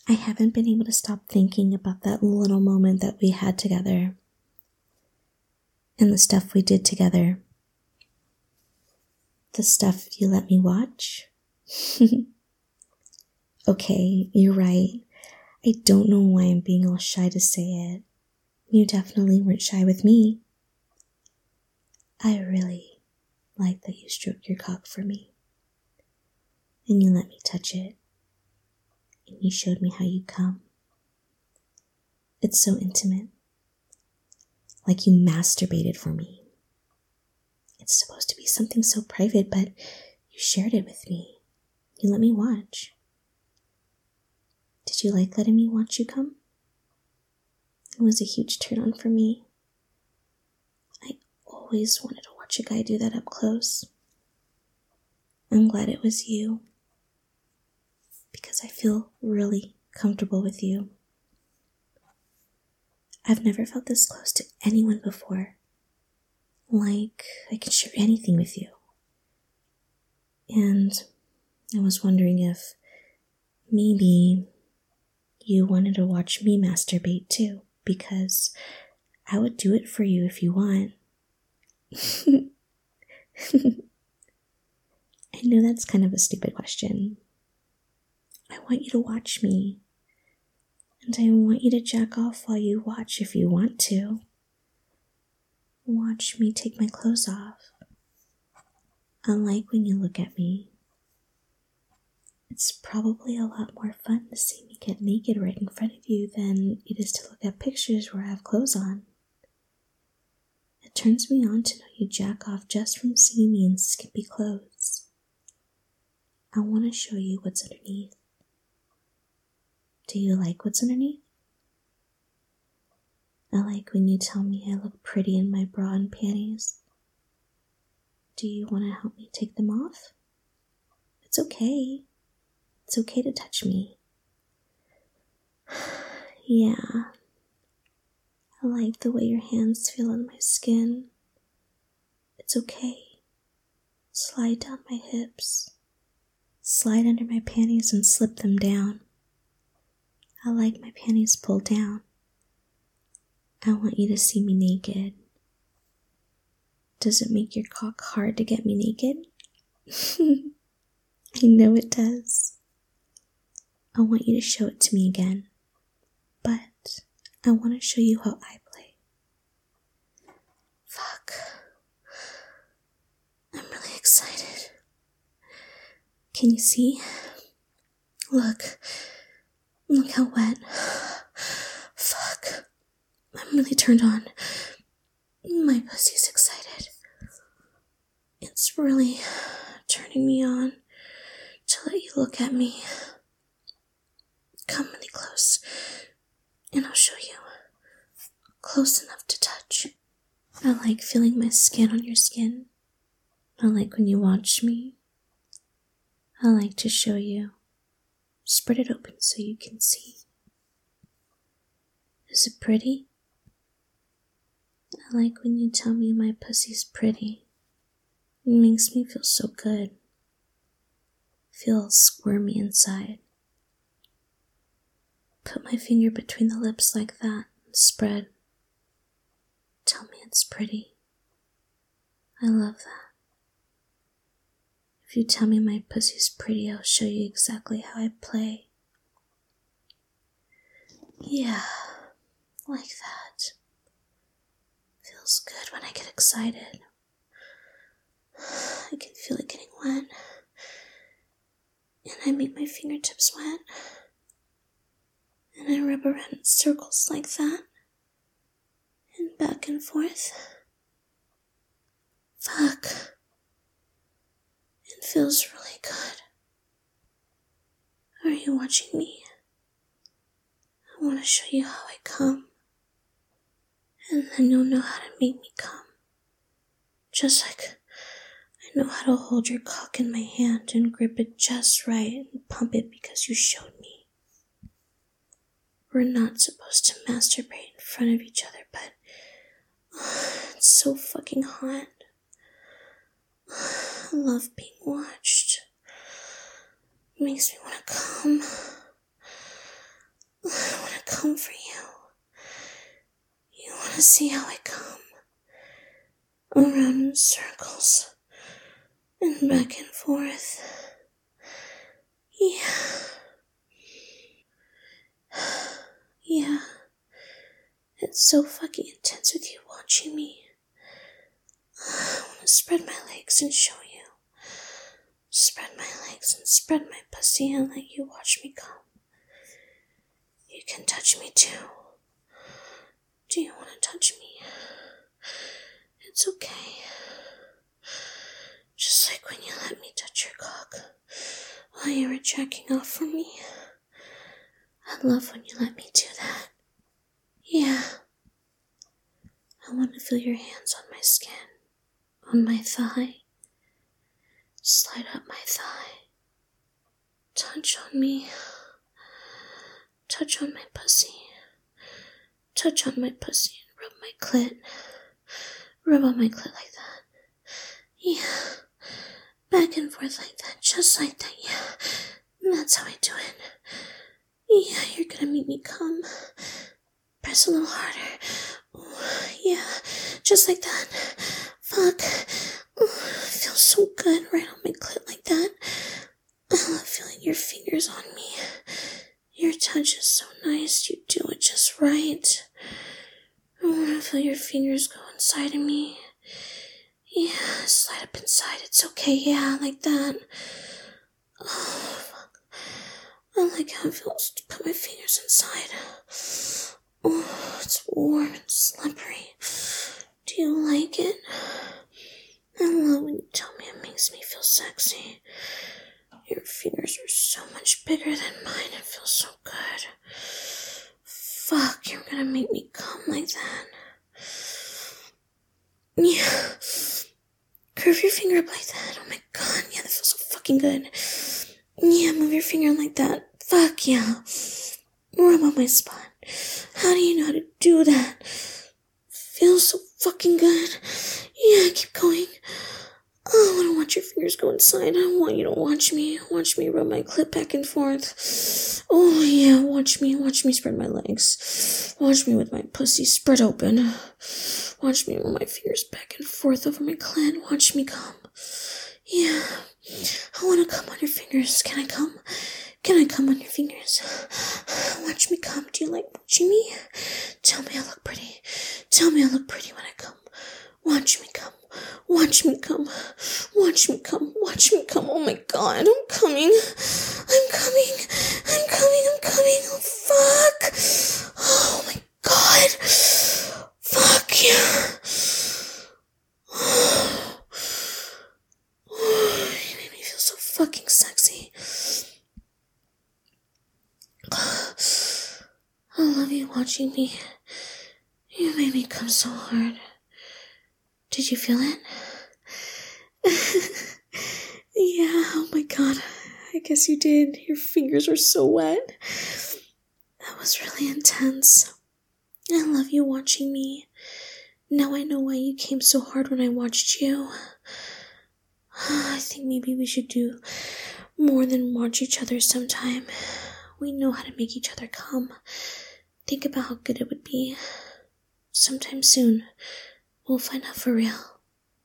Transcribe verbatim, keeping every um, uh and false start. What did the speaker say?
I haven't been able to stop thinking about that little moment that we had together and the stuff we did together. The stuff you let me watch. Okay, you're right. I don't know why I'm being all shy to say it. You definitely weren't shy with me. I really like that you stroked your cock for me. And you let me touch it. And you showed me how you come. It's so intimate. Like you masturbated for me. It's supposed to be something so private, but you shared it with me. You let me watch. Did you like letting me watch you come? It was a huge turn on for me. I always wanted to watch a guy do that up close. I'm glad it was you. Because I feel really comfortable with you. I've never felt this close to anyone before. Like I can share anything with you. And I was wondering if maybe you wanted to watch me masturbate too, because I would do it for you if you want. I know that's kind of a stupid question. I want you to watch me. And I want you to jack off while you watch if you want to. Watch me take my clothes off. Unlike when you look at me. It's probably a lot more fun to see me get naked right in front of you than it is to look at pictures where I have clothes on. It turns me on to know you jack off just from seeing me in skimpy clothes. I want to show you what's underneath. Do you like what's underneath? I like when you tell me I look pretty in my bra and panties. Do you want to help me take them off? It's okay. It's okay to touch me. Yeah. I like the way your hands feel on my skin. It's okay. Slide down my hips. Slide under my panties and slip them down. I like my panties pulled down. I want you to see me naked. Does it make your cock hard to get me naked? I know it does. I want you to show it to me again. But I want to show you how I play. Fuck. I'm really excited. Can you see? Look. Look how wet. Fuck. I'm really turned on. My pussy's excited. It's really turning me on to let you look at me. Come really close, and I'll show you. Close enough to touch. I like feeling my skin on your skin. I like when you watch me. I like to show you. Spread it open so you can see. Is it pretty? I like when you tell me my pussy's pretty. It makes me feel so good. Feel squirmy inside. Put my finger between the lips like that and spread. Tell me it's pretty. I love that. If you tell me my pussy's pretty, I'll show you exactly how I play. Yeah, like that. Feels good when I get excited. I can feel it getting wet. And I make my fingertips wet. And I rub around in circles like that. And back and forth. Fuck. It feels really good. Are you watching me? I want to show you how I come. And then you'll know how to make me come. Just like I know how to hold your cock in my hand and grip it just right and pump it because you showed me. We're not supposed to masturbate in front of each other, but oh, it's so fucking hot. I love being watched. It makes me want to come. I want to come for you. You want to see how I come? Around in circles. And back and forth. Yeah. Yeah. It's so fucking intense with you watching me. I want to spread my legs and show you. Spread my legs and spread my pussy and let you watch me come. You can touch me too. Do you want to touch me? It's okay. Just like when you let me touch your cock while you were jacking off for me. I love when you let me do that. Yeah. I want to feel your hands on my skin, on my thigh. Slide up my thigh. Touch on me. Touch on my pussy. Touch on my pussy and rub my clit. Rub on my clit like that. Yeah. Back and forth like that, just like that, yeah. That's how I do it. Yeah, you're gonna make me come. Press a little harder. Ooh, yeah, just like that. Fuck. Ooh, it feels so good right on my clit like that. I love feeling your fingers on me. Your touch is so nice. You do it just right. I want to feel your fingers go inside of me. Yeah, slide up inside. It's okay. Yeah, like that. Oh, fuck. I like how it feels to put my fingers inside. Oh, it's warm and slippery. Do you like it? I love when you tell me it makes me feel sexy. Your fingers are so much bigger than mine. It feels so good. Fuck, you're gonna make me come like that. Yeah. Curve your finger up like that. Oh my god, yeah, that feels so fucking good. Yeah, move your finger like that. Fuck yeah. Rub on my spot. How do you know how to do that? Feels so fucking good. Yeah, keep going. Oh, I don't want your fingers go inside. I want you to watch me. Watch me rub my clit back and forth. Oh yeah, watch me. Watch me spread my legs. Watch me with my pussy spread open. Watch me rub my fingers back and forth over my clit. Watch me come. Yeah. I want to come on your fingers. Can I come? Can I come on your fingers? Watch me come. Do you like watching me? Tell me I look pretty. Tell me I look pretty when I come. Watch me come. Watch me come. Watch me come. Watch me come. Oh my god, I'm coming. I'm coming. I'm coming. I'm coming. Oh fuck. Oh my god. Fuck yeah. Oh, oh, you made me feel so fucking sexy. I love you watching me. You made me come so hard. Did you feel it? Yeah, oh my god. I guess you did. Your fingers were so wet. That was really intense. I love you watching me. Now I know why you came so hard when I watched you. I think maybe we should do more than watch each other sometime. We know how to make each other come. Think about how good it would be. Sometime soon, we'll find out for real.